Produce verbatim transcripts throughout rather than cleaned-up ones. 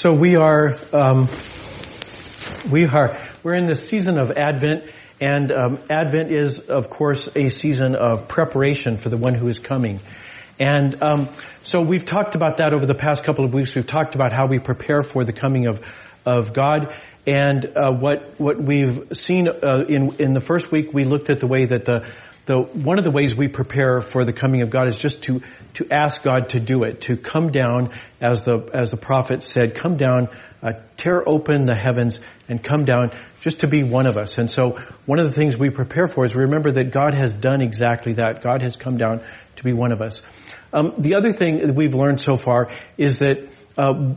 So we are, um, we are, we're in the season of Advent, and um, Advent is, of course, a season of preparation for the one who is coming. And um, so we've talked about that over the past couple of weeks. We've talked about how we prepare for the coming of of God, and uh, what what we've seen uh, in in the first week. We looked at the way that the the one of the ways we prepare for the coming of God is just to to ask God to do it, to come down, as the as the prophet said, come down, uh, tear open the heavens and come down, just to be one of us. And so one of the things we prepare for is remember that God has done exactly that. God has come down to be one of us. Um, the other thing that we've learned so far is that uh,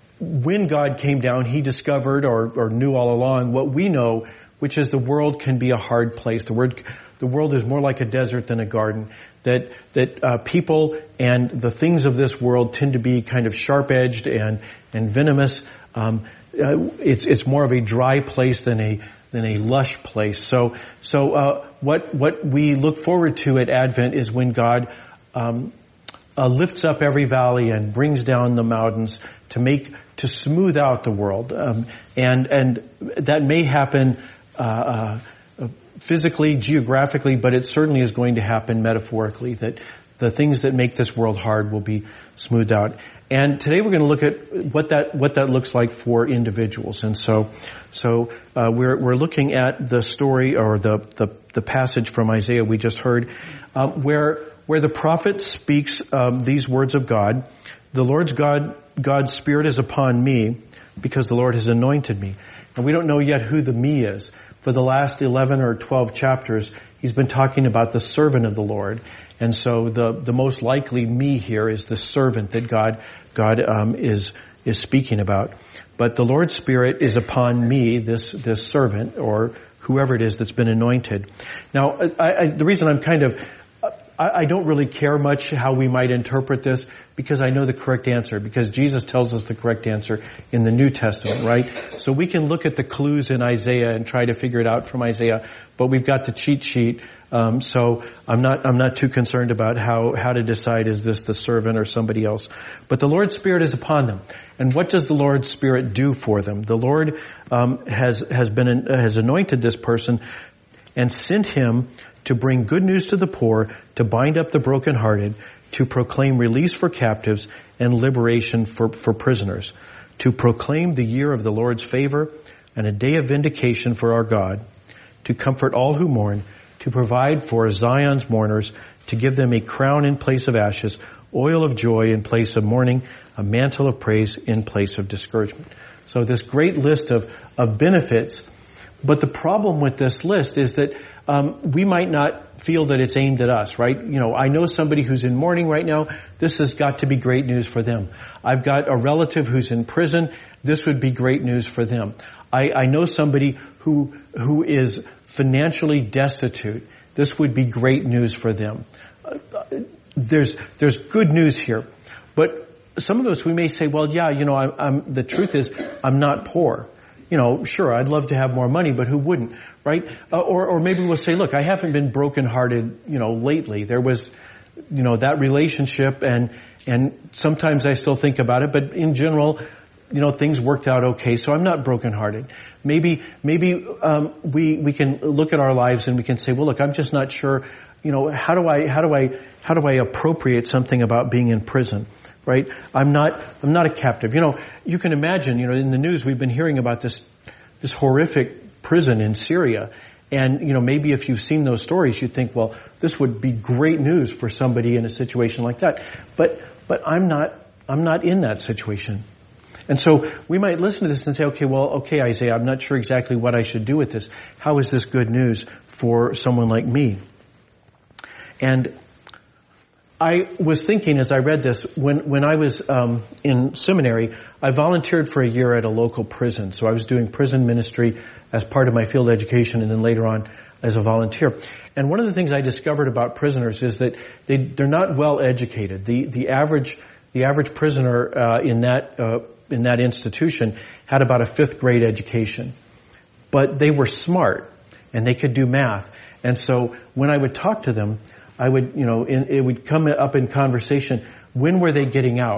when God came down, He discovered or, or knew all along what we know, which is the world can be a hard place. The word, the world is more like a desert than a garden. That that uh, people and the things of this world tend to be kind of sharp-edged and and venomous. Um, uh, it's it's more of a dry place than a than a lush place. So so uh, what what we look forward to at Advent is when God um, uh, lifts up every valley and brings down the mountains to make to smooth out the world, um, and and that may happen uh, uh, physically, geographically, but it certainly is going to happen metaphorically. That the things that make this world hard will be smoothed out. And today we're going to look at what that what that looks like for individuals. And so, so uh, we're we're looking at the story or the the, the passage from Isaiah we just heard, uh, where where the prophet speaks um, these words of God. The Lord's God God's Spirit is upon me because the Lord has anointed me. And we don't know yet who the me is. For the last eleven or twelve chapters, he's been talking about the servant of the Lord. And so the, the most likely me here is the servant that God, God, um, is, is speaking about. But the Lord's Spirit is upon me, this, this servant, or whoever it is that's been anointed. Now, I, I, the reason I'm kind of, I, I don't really care much how we might interpret this, because I know the correct answer, because Jesus tells us the correct answer in the New Testament, right? So we can look at the clues in Isaiah and try to figure it out from Isaiah, but we've got the cheat sheet. Um, so I'm not, I'm not too concerned about how, how to decide, is this the servant or somebody else? But the Lord's Spirit is upon them. And what does the Lord's Spirit do for them? The Lord, um, has, has been, has anointed this person and sent him to bring good news to the poor, to bind up the brokenhearted, to proclaim release for captives and liberation for, for prisoners, to proclaim the year of the Lord's favor and a day of vindication for our God, to comfort all who mourn, to provide for Zion's mourners, to give them a crown in place of ashes, oil of joy in place of mourning, a mantle of praise in place of discouragement. So this great list of, of benefits. But the problem with this list is that um, we might not feel that it's aimed at us, right? You know, I know somebody who's in mourning right now. This has got to be great news for them. I've got a relative who's in prison. This would be great news for them. I, I know somebody who who is financially destitute. This would be great news for them. Uh, there's there's good news here, but some of us we may say, well, yeah, you know, I'm, I'm the truth is I'm not poor. You know, sure, I'd love to have more money, but who wouldn't, right? Uh, or, or maybe we'll say, look, I haven't been brokenhearted, you know, lately. There was, you know, that relationship, and and sometimes I still think about it, but in general, you know, things worked out okay, so I'm not brokenhearted. Maybe, maybe um, we we can look at our lives and we can say, well, look, I'm just not sure, you know, how do I how do I how do I appropriate something about being in prison? Right? I'm not, I'm not a captive. You know, you can imagine, you know, in the news we've been hearing about this, this horrific prison in Syria. And, you know, maybe if you've seen those stories, you think, well, this would be great news for somebody in a situation like that. But, but I'm not, I'm not in that situation. And so we might listen to this and say, okay, well, okay, Isaiah, I'm not sure exactly what I should do with this. How is this good news for someone like me? And I was thinking as I read this, when, when I was um, in seminary, I volunteered for a year at a local prison. So I was doing prison ministry as part of my field education and then later on as a volunteer. And one of the things I discovered about prisoners is that they, they're not well educated. The, the average, the average prisoner uh, in that, uh, in that institution had about a fifth grade education. But they were smart and they could do math. And so when I would talk to them, I would, you know, in, it would come up in conversation, when were they getting out?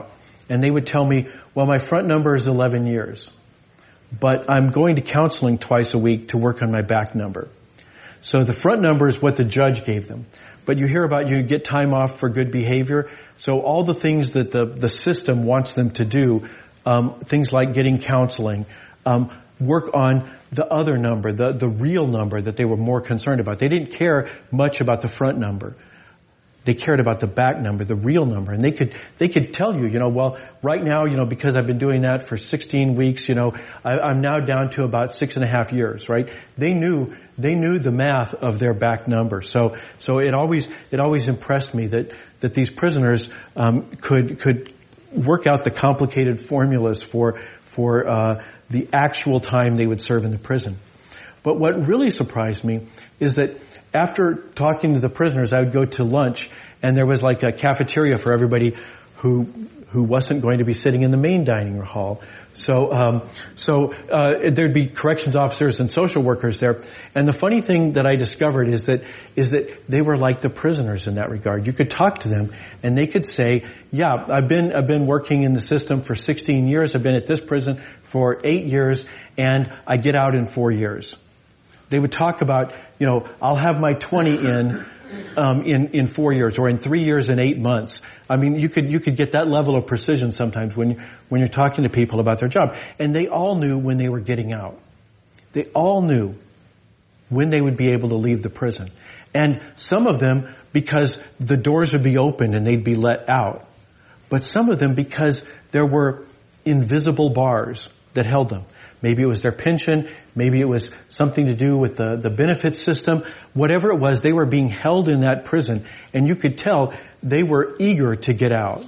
and they would tell me, well, my front number is eleven years, but I'm going to counseling twice a week to work on my back number. So the front number is what the judge gave them. But you hear about you get time off for good behavior. So all the things that the, the system wants them to do, um, things like getting counseling, um, work on the other number, the, the real number that they were more concerned about. They didn't care much about the front number. They cared about the back number, the real number. And they could, they could tell you, you know, well, right now, you know, because I've been doing that for sixteen weeks, you know, I, I'm now down to about six and a half years, right? They knew, they knew the math of their back number. So, so it always, it always impressed me that, that these prisoners, um, could, could work out the complicated formulas for, for, uh, the actual time they would serve in the prison. But what really surprised me is that after talking to the prisoners, I would go to lunch, and there was like a cafeteria for everybody who who wasn't going to be sitting in the main dining hall. So, um, so uh, there'd be corrections officers and social workers there. And the funny thing that I discovered is that is that they were like the prisoners in that regard. You could talk to them, and they could say, "Yeah, I've been I've been working in the system for sixteen years. I've been at this prison for eight years, and I get out in four years." They would talk about, you know, I'll have my twenty in, um, in, in four years or in three years and eight months. I mean, you could, you could get that level of precision sometimes when, when you're talking to people about their job. And they all knew when they were getting out. They all knew when they would be able to leave the prison. And some of them because the doors would be opened and they'd be let out. But some of them because there were invisible bars that held them. Maybe it was their pension. Maybe it was something to do with the, the benefit system. Whatever it was, they were being held in that prison. And you could tell they were eager to get out.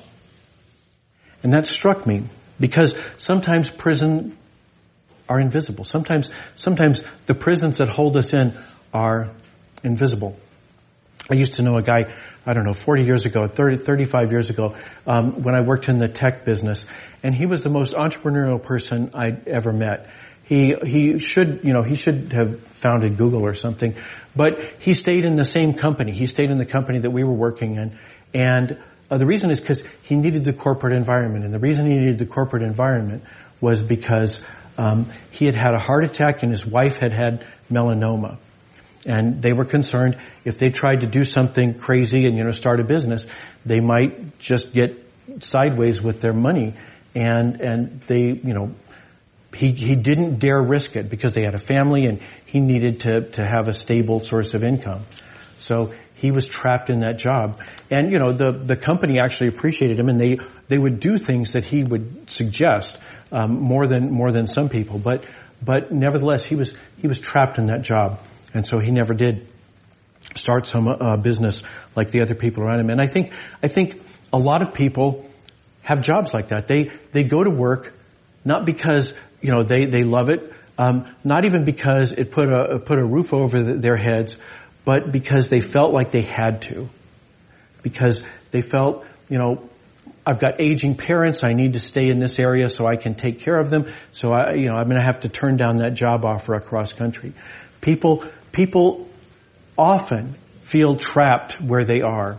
And that struck me because sometimes prisons are invisible. Sometimes, sometimes the prisons that hold us in are invisible. I used to know a guy, I don't know, forty years ago, thirty, thirty-five years ago, um, when I worked in the tech business. And he was the most entrepreneurial person I'd ever met. He, he should, you know, he should have founded Google or something. But he stayed in the same company. He stayed in the company that we were working in. And uh, the reason is because he needed the corporate environment. And the reason he needed the corporate environment was because um, he had had a heart attack and his wife had had melanoma. And they were concerned if they tried to do something crazy and, you know, start a business, they might just get sideways with their money. And, and they, you know, he, he didn't dare risk it because they had a family and he needed to, to have a stable source of income. So he was trapped in that job. And, you know, the, the company actually appreciated him and they, they would do things that he would suggest, um, more than, more than some people. But, but nevertheless, he was, he was trapped in that job. And so he never did start some, uh, business like the other people around him. And I think, I think a lot of people have jobs like that. They, they go to work not because, you know, they, they love it, um, not even because it put a, put a roof over the, their heads, but because they felt like they had to. Because they felt, you know, I've got aging parents, I need to stay in this area so I can take care of them, so I, you know, I'm gonna have to turn down that job offer across country. People, people often feel trapped where they are.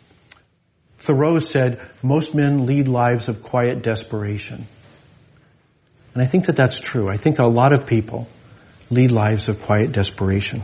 Thoreau said, most men lead lives of quiet desperation. And I think that that's true. I think a lot of people lead lives of quiet desperation.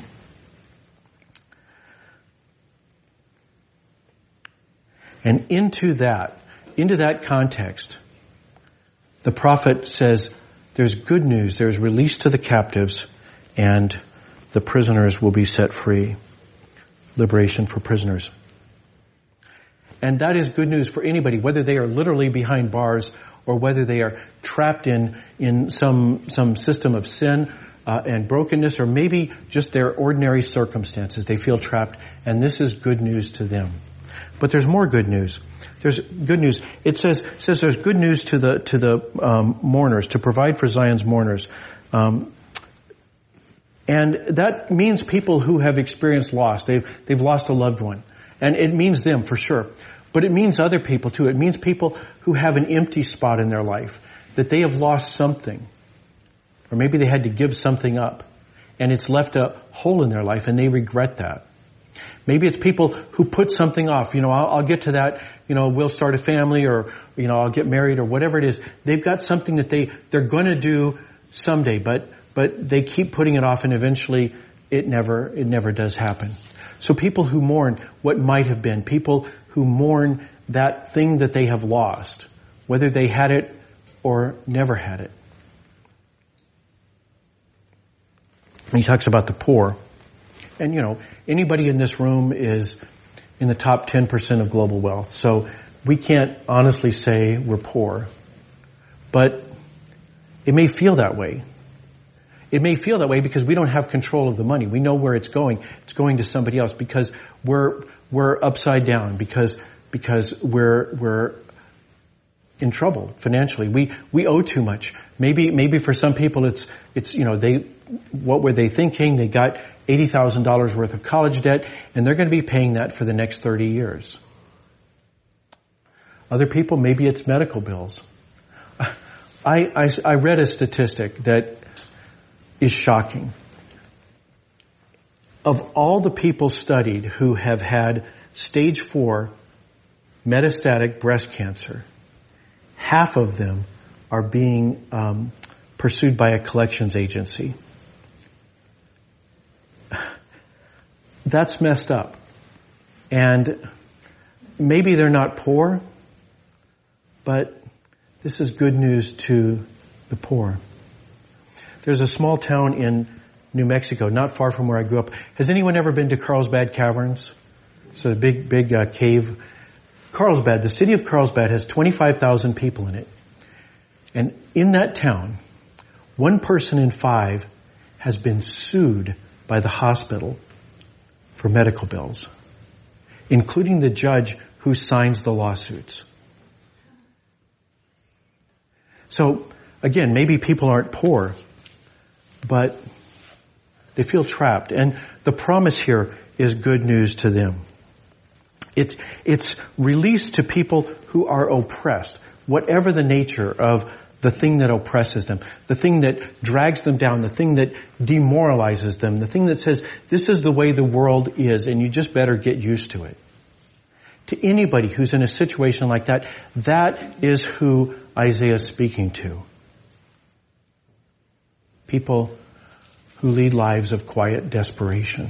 And into that, into that context, the prophet says, there's good news, there's release to the captives, and the prisoners will be set free. Liberation for prisoners. And that is good news for anybody, whether they are literally behind bars or whether they are trapped in, in some, some system of sin uh, and brokenness, or maybe just their ordinary circumstances. They feel trapped, and this is good news to them. But there's more good news. There's good news. It says, says there's good news to the, to the um, mourners, to provide for Zion's mourners. Um, and that means people who have experienced loss. They've, they've lost a loved one. And it means them for sure. But it means other people too. It means people who have an empty spot in their life, that they have lost something. Or maybe they had to give something up. And it's left a hole in their life and they regret that. Maybe it's people who put something off. You know, I'll, I'll get to that. You know, we'll start a family, or, you know, I'll get married, or whatever it is. They've got something that they, they're going to do someday, but, but they keep putting it off, and eventually it never, it never does happen. So people who mourn what might have been, people who mourn that thing that they have lost, whether they had it or never had it. And he talks about the poor. And, you know, anybody in this room is in the top ten percent of global wealth. So we can't honestly say we're poor. But it may feel that way. It may feel that way because we don't have control of the money. We know where it's going. It's going to somebody else because we're, we're upside down, because, because we're, we're in trouble financially. We, we owe too much. Maybe, maybe for some people it's, it's, you know, they, what were they thinking? They got eighty thousand dollars worth of college debt, and they're going to be paying that for the next thirty years. Other people, maybe it's medical bills. I, I, I read a statistic that is shocking. Of all the people studied who have had stage four metastatic breast cancer, half of them are being um, pursued by a collections agency. That's messed up. And maybe they're not poor, but this is good news to the poor. There's a small town in New Mexico, not far from where I grew up. Has anyone ever been to Carlsbad Caverns? It's a big, big uh, cave. Carlsbad, the city of Carlsbad has twenty-five thousand people in it. And in that town, one person in five has been sued by the hospital for medical bills, including the judge who signs the lawsuits. So, again, maybe people aren't poor, but they feel trapped. And the promise here is good news to them. It's, it's release to people who are oppressed, whatever the nature of the thing that oppresses them, the thing that drags them down, the thing that demoralizes them, the thing that says, this is the way the world is, and you just better get used to it. To anybody who's in a situation like that, that is who Isaiah is speaking to. People who lead lives of quiet desperation.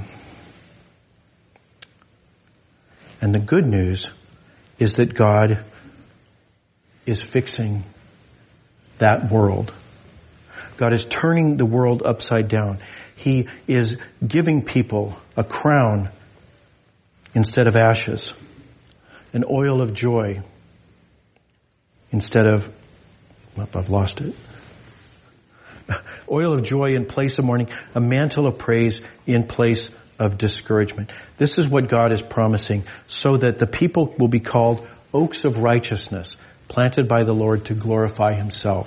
And the good news is that God is fixing that world. God is turning the world upside down. He is giving people a crown instead of ashes, an oil of joy instead of, well, I've lost it. Oil of joy in place of mourning, a mantle of praise in place of discouragement. This is what God is promising, so that the people will be called oaks of righteousness, planted by the Lord to glorify Himself.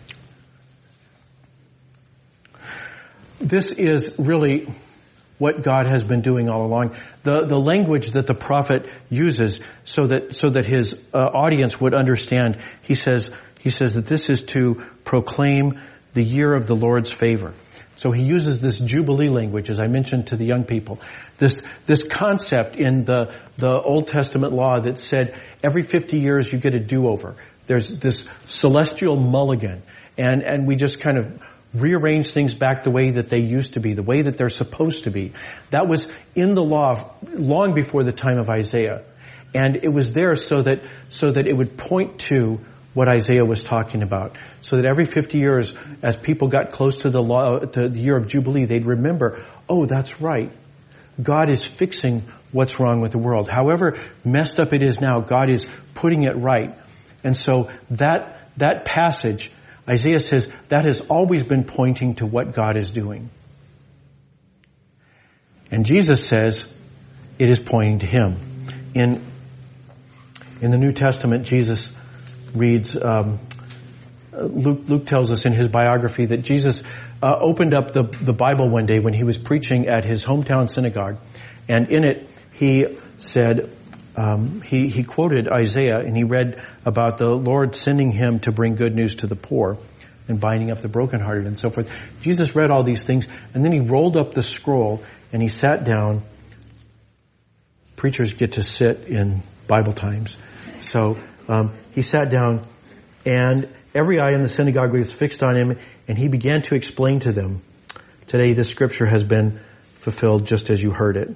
This is really what God has been doing all along. The, the language that the prophet uses so that, so that his uh, audience would understand, he says, he says that this is to proclaim the year of the Lord's favor. So he uses this Jubilee language, as I mentioned to the young people. This, this concept in the, the Old Testament law that said every fifty years you get a do-over. There's this celestial mulligan. And, and we just kind of rearrange things back the way that they used to be, the way that they're supposed to be. That was in the law long before the time of Isaiah. And it was there so that, so that it would point to what Isaiah was talking about. So that every fifty years, as people got close to the law, to the year of Jubilee, they'd remember, oh, that's right. God is fixing what's wrong with the world. However messed up it is now, God is putting it right. And so that, that passage, Isaiah says, that has always been pointing to what God is doing. And Jesus says, it is pointing to Him. In, in the New Testament, Jesus reads, um, Luke, Luke tells us in his biography that Jesus uh, opened up the, the Bible one day when he was preaching at his hometown synagogue. And in it, he said, um, he, he quoted Isaiah, and he read about the Lord sending him to bring good news to the poor and binding up the brokenhearted and so forth. Jesus read all these things, and then he rolled up the scroll and he sat down preachers get to sit in Bible times. So um, he sat down, and every eye in the synagogue was fixed on him, and he began to explain to them, "Today this scripture has been fulfilled just as you heard it."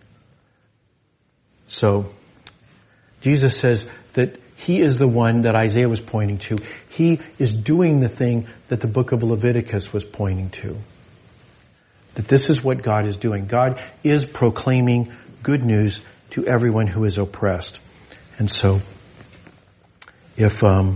So Jesus says that he is the one that Isaiah was pointing to. He is doing the thing that the book of Leviticus was pointing to. That this is what God is doing. God is proclaiming good news to everyone who is oppressed. And so, if um,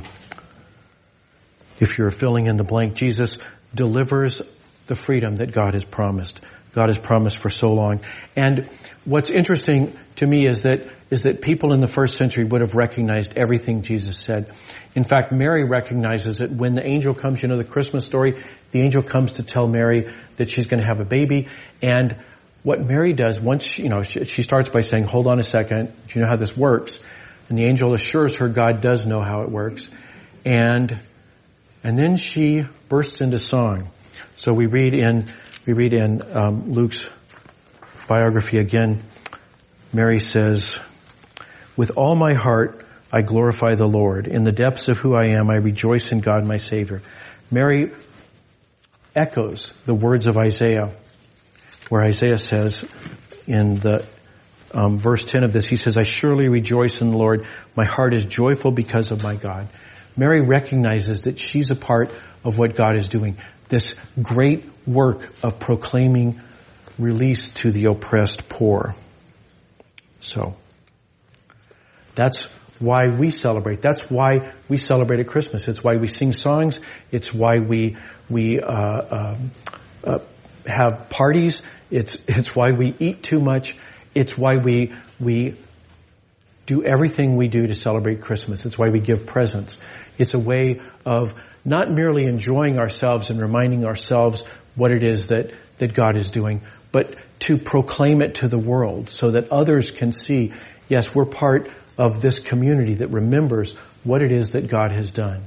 if you're filling in the blank, Jesus delivers the freedom that God has promised. God has promised for so long. And what's interesting to me is that is that people in the first century would have recognized everything Jesus said. In fact, Mary recognizes it when the angel comes. You know the Christmas story. The angel comes to tell Mary that she's going to have a baby. And what Mary does, once she, you know, she, she starts by saying, "Hold on a second. Do you know how this works?" And the angel assures her God does know how it works. And and then she bursts into song. So we read in we read in um, Luke's biography again. Mary says, "With all my heart I glorify the Lord. In the depths of who I am, I rejoice in God my Savior." Mary echoes the words of Isaiah, where Isaiah says in the um, verse ten of this, he says, "I surely rejoice in the Lord. My heart is joyful because of my God." Mary recognizes that she's a part of what God is doing, this great work of proclaiming release to the oppressed poor. So, that's why we celebrate. That's why we celebrate at Christmas. It's why we sing songs. It's why we we uh, uh, uh, have parties. It's it's why we eat too much. It's why we we do everything we do to celebrate Christmas. It's why we give presents. It's a way of not merely enjoying ourselves and reminding ourselves what it is that that God is doing, but to proclaim it to the world so that others can see, yes, we're part of this community that remembers what it is that God has done.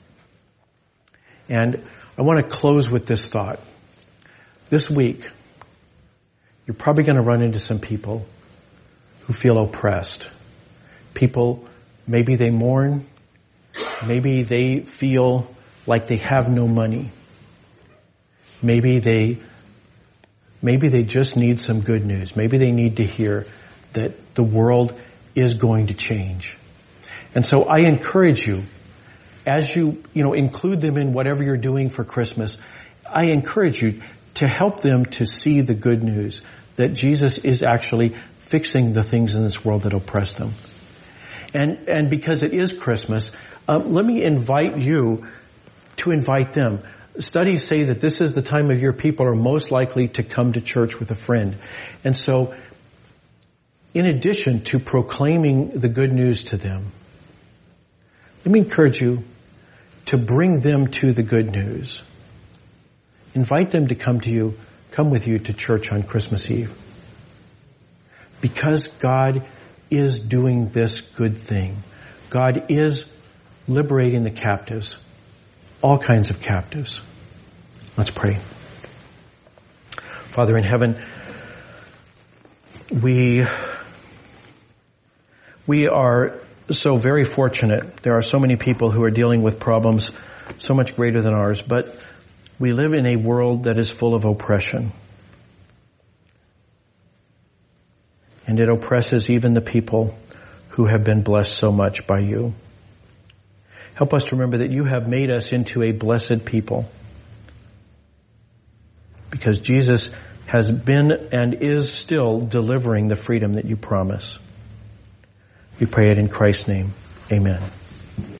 And I want to close with this thought. This week, you're probably going to run into some people who feel oppressed. People, maybe they mourn, maybe they feel like they have no money. Maybe they Maybe they just need some good news. Maybe they need to hear that the world is going to change. And so I encourage you, as you, you know, include them in whatever you're doing for Christmas, I encourage you to help them to see the good news that Jesus is actually fixing the things in this world that oppress them. And, and because it is Christmas, um, let me invite you to invite them. Studies say that this is the time of year people are most likely to come to church with a friend. And so, in addition to proclaiming the good news to them, let me encourage you to bring them to the good news. Invite them to come to you, come with you to church on Christmas Eve. Because God is doing this good thing. God is liberating the captives, all kinds of captives. Let's pray. Father in heaven, we we are so very fortunate. There are so many people who are dealing with problems so much greater than ours, but we live in a world that is full of oppression. And it oppresses even the people who have been blessed so much by you. Help us to remember that you have made us into a blessed people. Because Jesus has been and is still delivering the freedom that you promise. We pray it in Christ's name. Amen.